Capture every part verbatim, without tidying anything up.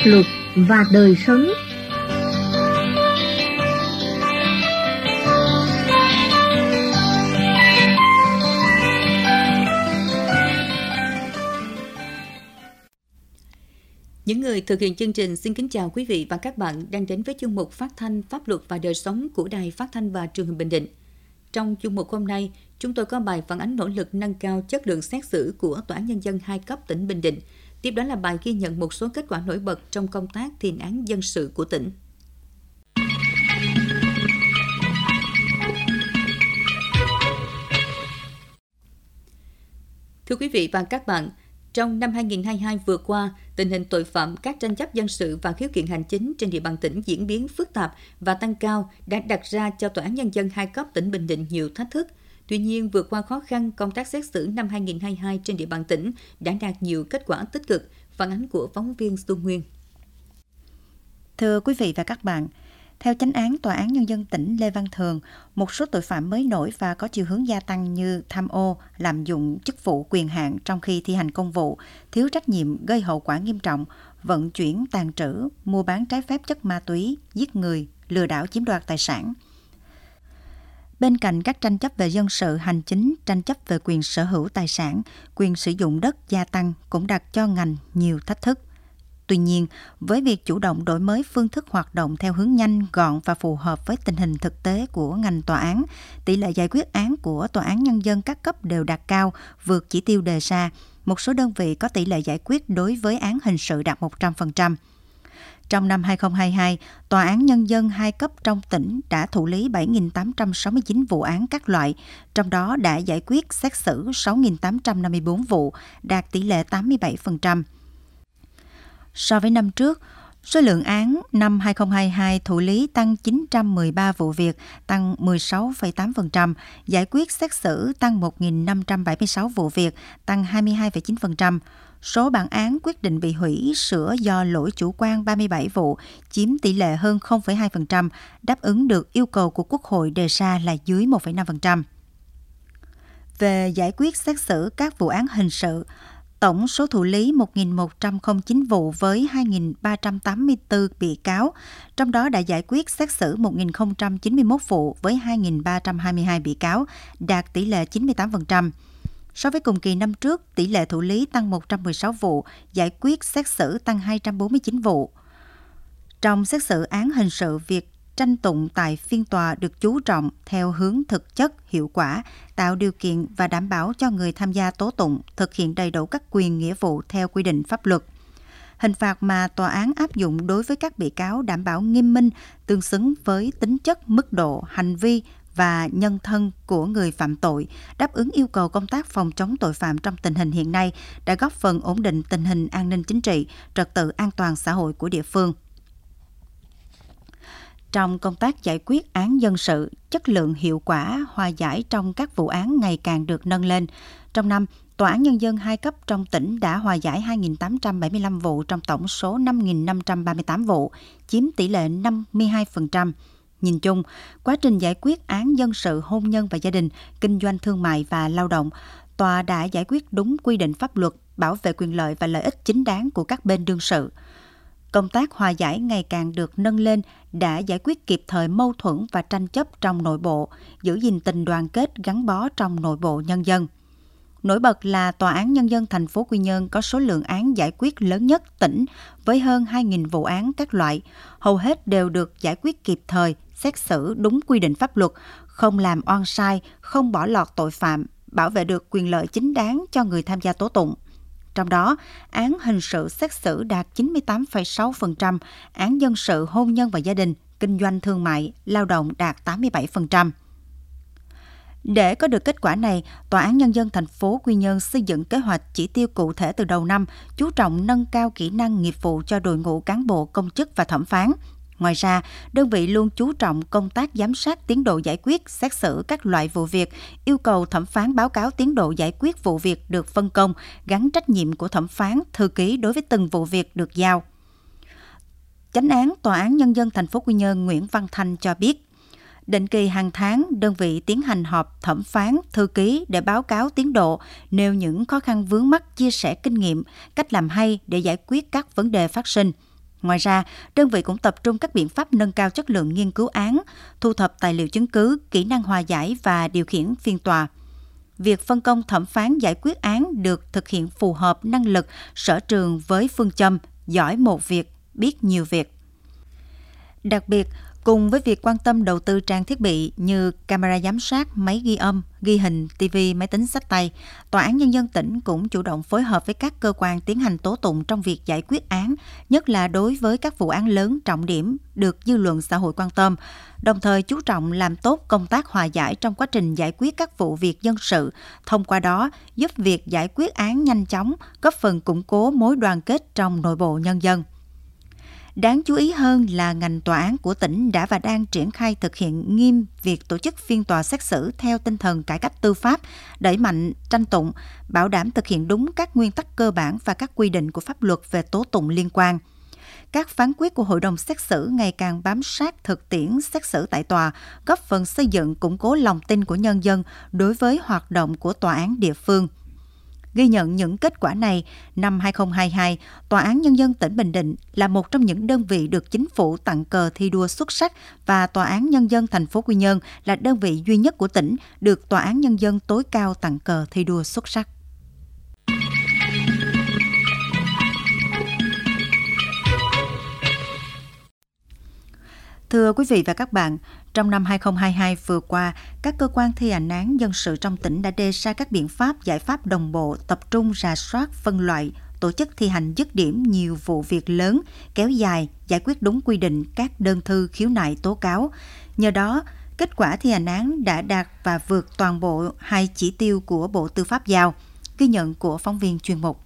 luật và đời sống. Những người thực hiện chương trình xin kính chào quý vị và các bạn đang đến với chương mục phát thanh Pháp luật và đời sống của Đài Phát thanh và Truyền hình Bình Định. Trong chương mục hôm nay, chúng tôi có bài phản ánh nỗ lực nâng cao chất lượng xét xử của Tòa án Nhân dân hai cấp tỉnh Bình Định. Tiếp đó là bài ghi nhận một số kết quả nổi bật trong công tác thi hành án dân sự của tỉnh. Thưa quý vị và các bạn, trong năm hai nghìn không trăm hai mươi hai vừa qua, tình hình tội phạm, các tranh chấp dân sự và khiếu kiện hành chính trên địa bàn tỉnh diễn biến phức tạp và tăng cao đã đặt ra cho Tòa án Nhân dân hai cấp tỉnh Bình Định nhiều thách thức. Tuy nhiên, vượt qua khó khăn, công tác xét xử năm hai nghìn không trăm hai mươi hai trên địa bàn tỉnh đã đạt nhiều kết quả tích cực. Phản ánh của phóng viên Xuân Nguyên. Thưa quý vị và các bạn, theo chánh án Tòa án Nhân dân tỉnh Lê Văn Thường, một số tội phạm mới nổi và có chiều hướng gia tăng như tham ô, lạm dụng chức vụ quyền hạn trong khi thi hành công vụ, thiếu trách nhiệm gây hậu quả nghiêm trọng, vận chuyển, tàng trữ, mua bán trái phép chất ma túy, giết người, lừa đảo chiếm đoạt tài sản. Bên cạnh các tranh chấp về dân sự, hành chính, tranh chấp về quyền sở hữu tài sản, quyền sử dụng đất gia tăng cũng đặt cho ngành nhiều thách thức. Tuy nhiên, với việc chủ động đổi mới phương thức hoạt động theo hướng nhanh, gọn và phù hợp với tình hình thực tế của ngành tòa án, tỷ lệ giải quyết án của Tòa án Nhân dân các cấp đều đạt cao, vượt chỉ tiêu đề ra. Một số đơn vị có tỷ lệ giải quyết đối với án hình sự đạt một trăm phần trăm. Trong năm hai nghìn không trăm hai mươi hai, Tòa án Nhân dân hai cấp trong tỉnh đã thụ lý bảy nghìn tám trăm sáu mươi chín vụ án các loại, trong đó đã giải quyết xét xử sáu nghìn tám trăm năm mươi tư vụ, đạt tỷ lệ tám mươi bảy phần trăm. So với năm trước, số lượng án năm hai nghìn không trăm hai mươi hai thụ lý tăng chín trăm mười ba vụ việc, tăng mười sáu phẩy tám phần trăm, giải quyết xét xử tăng một nghìn năm trăm bảy mươi sáu vụ việc, tăng hai mươi hai phẩy chín phần trăm. Số bản án quyết định bị hủy, sửa do lỗi chủ quan ba mươi bảy vụ, chiếm tỷ lệ hơn không phẩy hai phần trăm, đáp ứng được yêu cầu của Quốc hội đề ra là dưới một phẩy năm phần trăm. Về giải quyết xét xử các vụ án hình sự, tổng số thụ lý một nghìn một trăm lẻ chín vụ với hai nghìn ba trăm tám mươi tư bị cáo, trong đó đã giải quyết xét xử một nghìn không trăm chín mươi mốt vụ với hai nghìn ba trăm hai mươi hai bị cáo, đạt tỷ lệ chín mươi tám phần trăm. So với cùng kỳ năm trước, tỷ lệ thụ lý tăng một trăm mười sáu vụ, giải quyết xét xử tăng hai trăm bốn mươi chín vụ. Trong xét xử án hình sự, việc tranh tụng tại phiên tòa được chú trọng theo hướng thực chất, hiệu quả, tạo điều kiện và đảm bảo cho người tham gia tố tụng thực hiện đầy đủ các quyền nghĩa vụ theo quy định pháp luật. Hình phạt mà tòa án áp dụng đối với các bị cáo đảm bảo nghiêm minh, tương xứng với tính chất, mức độ, hành vi và nhân thân của người phạm tội, đáp ứng yêu cầu công tác phòng chống tội phạm trong tình hình hiện nay, đã góp phần ổn định tình hình an ninh chính trị, trật tự an toàn xã hội của địa phương. Trong công tác giải quyết án dân sự, chất lượng, hiệu quả, hòa giải trong các vụ án ngày càng được nâng lên. Trong năm, Tòa án Nhân dân hai cấp trong tỉnh đã hòa giải hai nghìn tám trăm bảy mươi lăm vụ trong tổng số năm nghìn năm trăm ba mươi tám vụ, chiếm tỷ lệ năm mươi hai phần trăm. Nhìn chung, quá trình giải quyết án dân sự, hôn nhân và gia đình, kinh doanh thương mại và lao động, tòa đã giải quyết đúng quy định pháp luật, bảo vệ quyền lợi và lợi ích chính đáng của các bên đương sự. Công tác hòa giải ngày càng được nâng lên, đã giải quyết kịp thời mâu thuẫn và tranh chấp trong nội bộ, giữ gìn tình đoàn kết gắn bó trong nội bộ nhân dân. Nổi bật là Tòa án Nhân dân thành phố Quy Nhơn có số lượng án giải quyết lớn nhất tỉnh với hơn hai nghìn vụ án các loại, hầu hết đều được giải quyết kịp thời, xét xử đúng quy định pháp luật, không làm oan sai, không bỏ lọt tội phạm, bảo vệ được quyền lợi chính đáng cho người tham gia tố tụng. Trong đó, án hình sự xét xử đạt chín mươi tám phẩy sáu phần trăm, án dân sự, hôn nhân và gia đình, kinh doanh thương mại, lao động đạt tám mươi bảy phần trăm. Để có được kết quả này, Tòa án Nhân dân thành phố Quy Nhơn xây dựng kế hoạch chỉ tiêu cụ thể từ đầu năm, chú trọng nâng cao kỹ năng nghiệp vụ cho đội ngũ cán bộ, công chức và thẩm phán. Ngoài ra, đơn vị luôn chú trọng công tác giám sát tiến độ giải quyết, xét xử các loại vụ việc, yêu cầu thẩm phán báo cáo tiến độ giải quyết vụ việc được phân công, gắn trách nhiệm của thẩm phán, thư ký đối với từng vụ việc được giao. Chánh án Tòa án Nhân dân thành phố Quy Nhơn Nguyễn Văn Thanh cho biết, định kỳ hàng tháng, đơn vị tiến hành họp thẩm phán, thư ký để báo cáo tiến độ, nêu những khó khăn vướng mắc, chia sẻ kinh nghiệm, cách làm hay để giải quyết các vấn đề phát sinh. Ngoài ra, đơn vị cũng tập trung các biện pháp nâng cao chất lượng nghiên cứu án, thu thập tài liệu chứng cứ, kỹ năng hòa giải và điều khiển phiên tòa. Việc phân công thẩm phán giải quyết án được thực hiện phù hợp năng lực, sở trường với phương châm giỏi một việc, biết nhiều việc. Đặc biệt, cùng với việc quan tâm đầu tư trang thiết bị như camera giám sát, máy ghi âm, ghi hình, ti vi, máy tính xách tay, Tòa án Nhân dân tỉnh cũng chủ động phối hợp với các cơ quan tiến hành tố tụng trong việc giải quyết án, nhất là đối với các vụ án lớn trọng điểm được dư luận xã hội quan tâm, đồng thời chú trọng làm tốt công tác hòa giải trong quá trình giải quyết các vụ việc dân sự, thông qua đó giúp việc giải quyết án nhanh chóng, góp phần củng cố mối đoàn kết trong nội bộ nhân dân. Đáng chú ý hơn là ngành tòa án của tỉnh đã và đang triển khai thực hiện nghiêm việc tổ chức phiên tòa xét xử theo tinh thần cải cách tư pháp, đẩy mạnh tranh tụng, bảo đảm thực hiện đúng các nguyên tắc cơ bản và các quy định của pháp luật về tố tụng liên quan. Các phán quyết của hội đồng xét xử ngày càng bám sát thực tiễn xét xử tại tòa, góp phần xây dựng củng cố lòng tin của nhân dân đối với hoạt động của tòa án địa phương. Ghi nhận những kết quả này, năm hai không hai hai, Tòa án Nhân dân tỉnh Bình Định là một trong những đơn vị được chính phủ tặng cờ thi đua xuất sắc và Tòa án Nhân dân thành phố Quy Nhơn là đơn vị duy nhất của tỉnh được Tòa án Nhân dân tối cao tặng cờ thi đua xuất sắc. Thưa quý vị và các bạn, trong năm hai không hai hai vừa qua, các cơ quan thi hành án dân sự trong tỉnh đã đề ra các biện pháp, giải pháp đồng bộ, tập trung rà soát, phân loại, tổ chức thi hành dứt điểm nhiều vụ việc lớn, kéo dài, giải quyết đúng quy định các đơn thư khiếu nại tố cáo. Nhờ đó, kết quả thi hành án đã đạt và vượt toàn bộ hai chỉ tiêu của Bộ Tư pháp giao. Ghi nhận của phóng viên chuyên mục.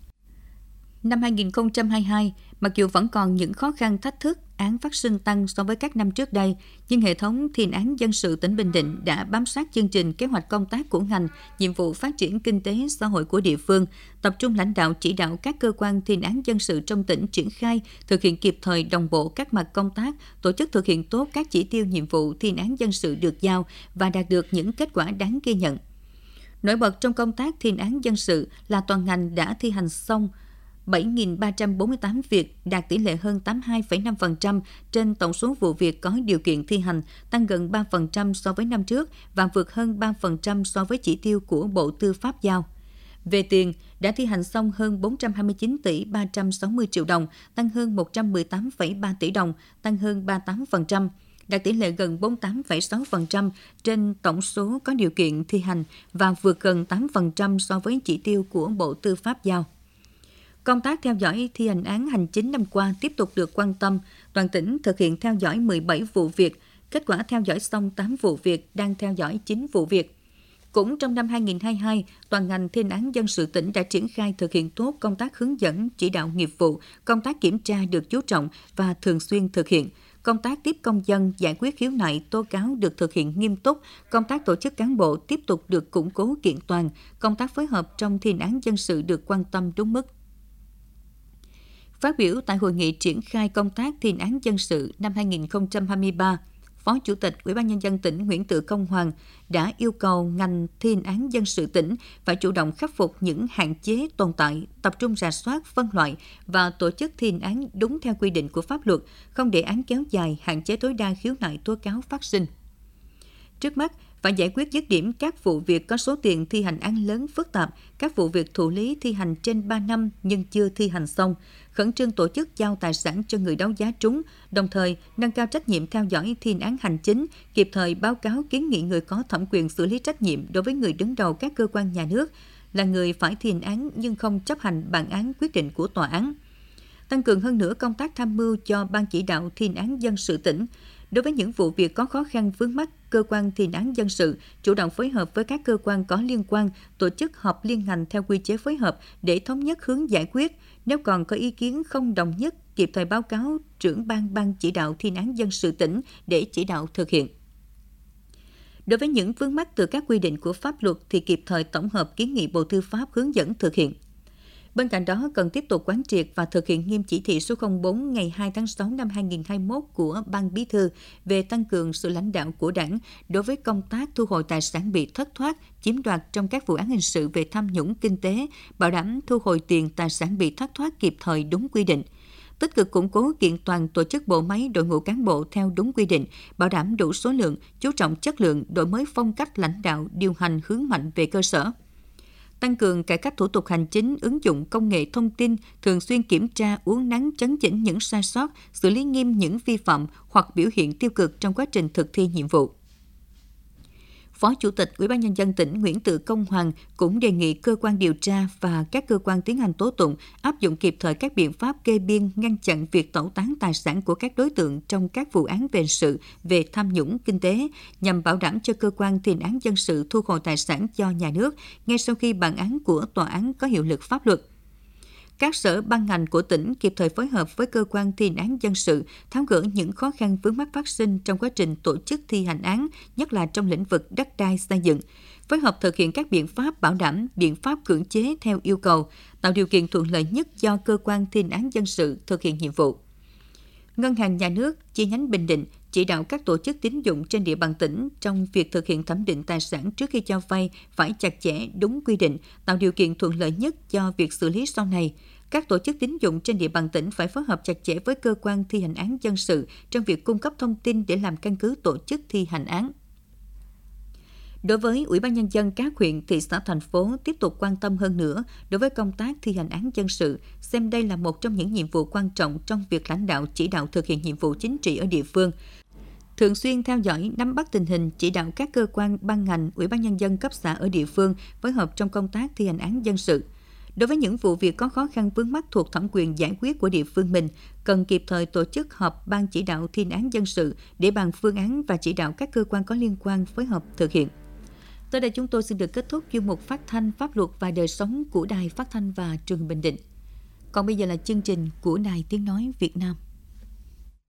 Năm hai không hai hai, mặc dù vẫn còn những khó khăn thách thức, án phát sinh tăng so với các năm trước đây, nhưng hệ thống thi hành án dân sự tỉnh Bình Định đã bám sát chương trình kế hoạch công tác của ngành, nhiệm vụ phát triển kinh tế xã hội của địa phương, tập trung lãnh đạo chỉ đạo các cơ quan thi hành án dân sự trong tỉnh triển khai, thực hiện kịp thời đồng bộ các mặt công tác, tổ chức thực hiện tốt các chỉ tiêu nhiệm vụ thi hành án dân sự được giao và đạt được những kết quả đáng ghi nhận. Nổi bật trong công tác thi hành án dân sự là toàn ngành đã thi hành xong bảy nghìn ba trăm bốn mươi tám việc, đạt tỷ lệ hơn tám mươi hai phẩy năm phần trăm trên tổng số vụ việc có điều kiện thi hành, tăng gần ba phần trăm so với năm trước và vượt hơn ba phần trăm so với chỉ tiêu của Bộ Tư pháp giao. Về tiền, đã thi hành xong hơn bốn trăm hai mươi chín tỷ ba trăm sáu mươi triệu đồng, tăng hơn một trăm mười tám phẩy ba tỷ đồng, tăng hơn ba mươi tám phần trăm, đạt tỷ lệ gần bốn mươi tám phẩy sáu phần trăm trên tổng số có điều kiện thi hành và vượt gần tám phần trăm so với chỉ tiêu của Bộ Tư pháp giao. Công tác theo dõi thi hành án hành chính năm qua tiếp tục được quan tâm. Toàn tỉnh thực hiện theo dõi mười bảy vụ việc, kết quả theo dõi xong tám vụ việc, đang theo dõi chín vụ việc. Cũng trong năm hai không hai hai, toàn ngành thi hành án dân sự tỉnh đã triển khai thực hiện tốt công tác hướng dẫn, chỉ đạo nghiệp vụ, công tác kiểm tra được chú trọng và thường xuyên thực hiện. Công tác tiếp công dân, giải quyết khiếu nại, tố cáo được thực hiện nghiêm túc, công tác tổ chức cán bộ tiếp tục được củng cố kiện toàn, công tác phối hợp trong thi hành án dân sự được quan tâm đúng mức. Phát biểu tại hội nghị triển khai công tác thi hành án dân sự năm hai không hai ba, Phó Chủ tịch Ủy ban Nhân dân tỉnh Nguyễn Tự Công Hoàng đã yêu cầu ngành thi hành án dân sự tỉnh phải chủ động khắc phục những hạn chế tồn tại, tập trung rà soát, phân loại và tổ chức thi hành án đúng theo quy định của pháp luật, không để án kéo dài, hạn chế tối đa khiếu nại tố cáo phát sinh. Trước mắt, phải giải quyết dứt điểm các vụ việc có số tiền thi hành án lớn phức tạp, các vụ việc thụ lý thi hành trên ba năm nhưng chưa thi hành xong, khẩn trương tổ chức giao tài sản cho người đấu giá trúng, đồng thời nâng cao trách nhiệm theo dõi thi hành án hành chính, kịp thời báo cáo kiến nghị người có thẩm quyền xử lý trách nhiệm đối với người đứng đầu các cơ quan nhà nước, là người phải thi hành án nhưng không chấp hành bản án quyết định của tòa án. Tăng cường hơn nữa công tác tham mưu cho Ban chỉ đạo thi hành án dân sự tỉnh. Đối với những vụ việc có khó khăn vướng mắc, cơ quan thi hành án dân sự chủ động phối hợp với các cơ quan có liên quan, tổ chức họp liên ngành theo quy chế phối hợp để thống nhất hướng giải quyết. Nếu còn có ý kiến không đồng nhất, kịp thời báo cáo trưởng ban ban chỉ đạo thi hành án dân sự tỉnh để chỉ đạo thực hiện. Đối với những vướng mắc từ các quy định của pháp luật thì kịp thời tổng hợp kiến nghị Bộ Tư pháp hướng dẫn thực hiện. Bên cạnh đó, cần tiếp tục quán triệt và thực hiện nghiêm chỉ thị số không bốn ngày hai tháng sáu năm hai nghìn không trăm hai mươi mốt của Ban Bí thư về tăng cường sự lãnh đạo của Đảng đối với công tác thu hồi tài sản bị thất thoát, chiếm đoạt trong các vụ án hình sự về tham nhũng kinh tế, bảo đảm thu hồi tiền tài sản bị thất thoát kịp thời đúng quy định. tích cực củng cố kiện toàn tổ chức bộ máy đội ngũ cán bộ theo đúng quy định, bảo đảm đủ số lượng, chú trọng chất lượng, đổi mới phong cách lãnh đạo, điều hành hướng mạnh về cơ sở. Tăng cường cải cách thủ tục hành chính, ứng dụng công nghệ thông tin, thường xuyên kiểm tra, uốn nắn, chấn chỉnh những sai sót, xử lý nghiêm những vi phạm hoặc biểu hiện tiêu cực trong quá trình thực thi nhiệm vụ. Phó Chủ tịch Ủy ban Nhân dân tỉnh Nguyễn Tự Công Hoàng cũng đề nghị cơ quan điều tra và các cơ quan tiến hành tố tụng áp dụng kịp thời các biện pháp kê biên, ngăn chặn việc tẩu tán tài sản của các đối tượng trong các vụ án về sự về tham nhũng kinh tế, nhằm bảo đảm cho cơ quan thi hành án dân sự thu hồi tài sản cho nhà nước ngay sau khi bản án của tòa án có hiệu lực pháp luật. Các sở ban ngành của tỉnh kịp thời phối hợp với cơ quan thi hành án dân sự, tháo gỡ những khó khăn vướng mắc phát sinh trong quá trình tổ chức thi hành án, nhất là trong lĩnh vực đất đai xây dựng, phối hợp thực hiện các biện pháp bảo đảm, biện pháp cưỡng chế theo yêu cầu, tạo điều kiện thuận lợi nhất cho cơ quan thi hành án dân sự thực hiện nhiệm vụ. Ngân hàng Nhà nước chi nhánh Bình Định chỉ đạo các tổ chức tín dụng trên địa bàn tỉnh trong việc thực hiện thẩm định tài sản trước khi cho vay phải chặt chẽ, đúng quy định, tạo điều kiện thuận lợi nhất cho việc xử lý sau này. Các tổ chức tín dụng trên địa bàn tỉnh phải phối hợp chặt chẽ với cơ quan thi hành án dân sự trong việc cung cấp thông tin để làm căn cứ tổ chức thi hành án. Đối với Ủy ban Nhân dân các huyện, thị xã, thành phố tiếp tục quan tâm hơn nữa đối với công tác thi hành án dân sự, xem đây là một trong những nhiệm vụ quan trọng trong việc lãnh đạo chỉ đạo thực hiện nhiệm vụ chính trị ở địa phương. Thường xuyên theo dõi, nắm bắt tình hình, chỉ đạo các cơ quan, ban ngành, Ủy ban Nhân dân cấp xã ở địa phương phối hợp trong công tác thi hành án dân sự. Đối với những vụ việc có khó khăn vướng mắc thuộc thẩm quyền giải quyết của địa phương mình, cần kịp thời tổ chức họp ban chỉ đạo thi hành án dân sự để bàn phương án và chỉ đạo các cơ quan có liên quan phối hợp thực hiện. Tới đây chúng tôi xin được kết thúc chuyên mục phát thanh pháp luật và đời sống của Đài Phát thanh và Truyền hình Bình Định. Còn bây giờ là chương trình của Đài Tiếng nói Việt Nam.